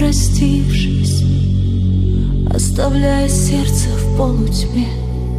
простившись, оставляя сердце в полутьме.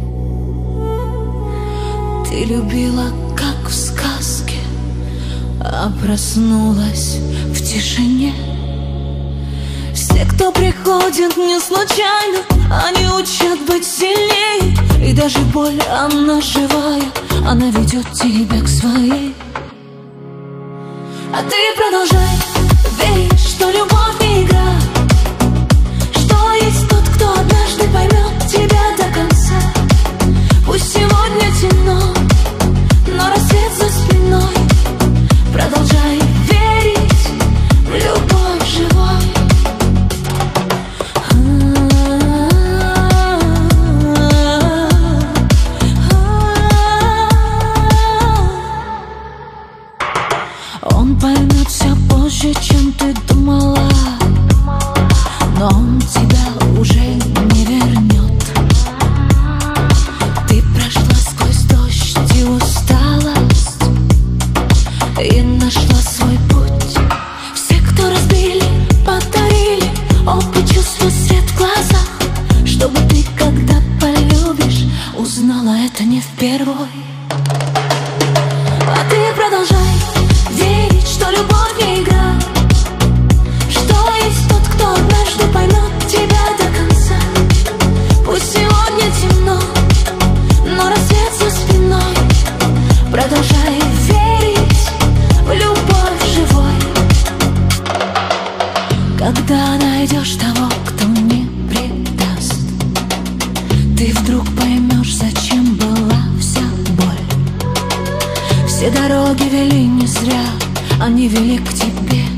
Ты любила, как в сказке, а проснулась в тишине. Все, кто приходит не случайно, они учат быть сильнее. И даже боль, она живая, она ведет тебя к своей. А ты продолжай верить, что любовь не игра, что есть тот, кто однажды поймет тебя до конца. Пусть сегодня темно, но рассвет за спиной. Продолжай верить в любовь живой. Он поймет все позже, чем ты думала, но он тебя уже не вернет. Ты прошла сквозь дождь и усталость и нашла свой путь. Все, кто разбили, подарили опыт, чувства, свет в глазах, чтобы ты, когда полюбишь, узнала это не впервой. А ты продолжай верить, что любовь не игра, что есть тот, кто однажды поймет тебя до конца. Пусть сегодня темно, но рассвет за спиной. Продолжай верить в любовь живой. Когда найдешь того, кто не предаст, ты вдруг поймешь, зачем была вся боль. Все дороги вели не зря, они вели к тебе.